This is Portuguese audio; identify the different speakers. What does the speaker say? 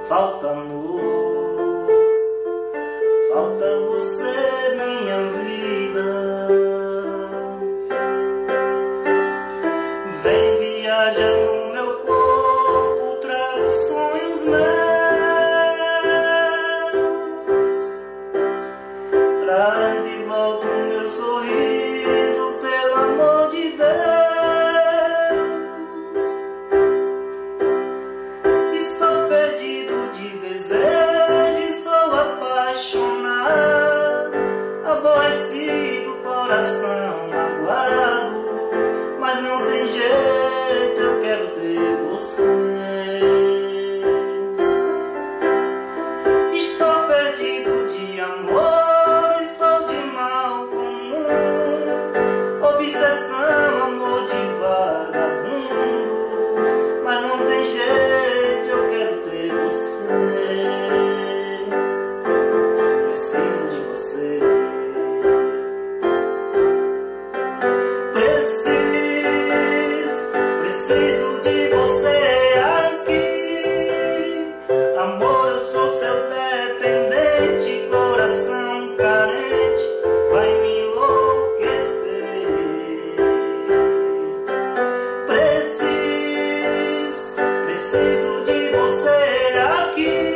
Speaker 1: falta amor, falta você, minha vida. Vem, viaja no meu corpo, traga os sonhos meus, traz de volta o meu sorriso, pelo amor de Deus. Estou perdido de desejo, estou apaixonado, aborrecido, coração magoado, mas não tem jeito, eu quero ter você. Estou perdido de amor, estou de mal comum, obsessão, amor de vagabundo, mas não tem jeito, eu quero ter você. Preciso de você. Preciso de você aqui. Amor, eu sou seu dependente, coração carente, vai me enlouquecer. Preciso de você aqui.